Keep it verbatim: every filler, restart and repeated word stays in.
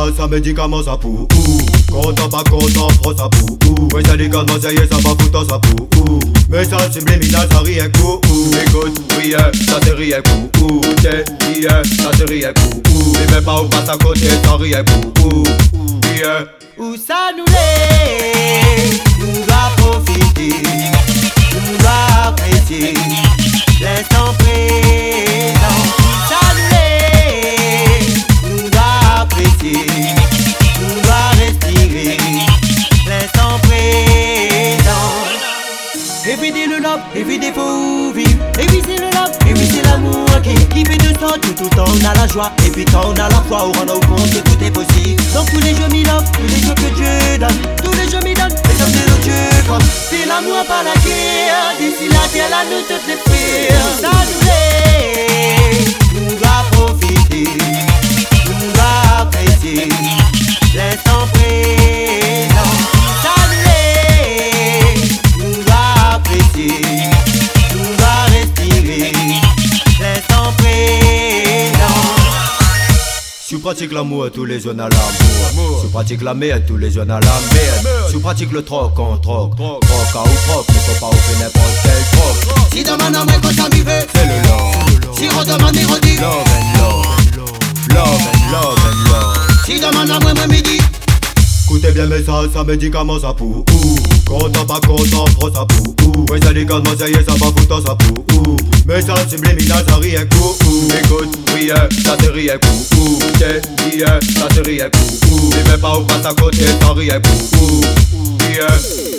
ça médicament ça pour content pas content, prends ça pour ouais ça déconne, ça y est, ça va foutre ça pour mais ça subliminal, ça rien coup écoute, oui, ça c'est rien coup t'es, yeah, ça c'est rien coup et même pas où passe à côté, ça rien coup yeah. Où ça nous l'est, nous doit profiter, nous doit apprécier l'instant présent. Où ça nous l'est, nous doit apprécier, nous doit respirer l'instant présent. Éviter le love, éviter faut vivre, éviter le love, éviter l'amour qui, qui fait de sang tout, tout le temps on a la joie, et puis quand on a la foi, on rend au compte que tout est possible. Donc tous les jours m'y love, tous les jours que Dieu donne, tous les jours m'y donne, et comme de l'autre Dieu comme c'est l'amour par la guerre, d'ici la terre là nous toutes les frères. Ça nous est, nous doit profiter, nous doit apprécier l'instant présent. Ça nous est, nous doit apprécier, nous doit respirer l'instant présent. Je pratique l'amour, tous les jeunes à l'amour. Je pratique la merde, tous les jeunes à la merde. Je pratique le troc, on troc. Troc à ou troc, mais faut pas offrir n'importe quel troc. Si demande à moi quand ça m'y c'est le love. Si redemande, il redit love and love. Love and love and love. Si demande à moi, moi midi. Écoutez bien mes ça, ça médicament ça pour content pas content, prends ça pour ouais ça déconne, ça y est, ça va foutre ça pour mais ça subliminal, ça rien coup écoute, oui, ça c'est rien coup t'es, yeah, ça c'est rien coup et même pas où passe à côté, ça rien coup yeah.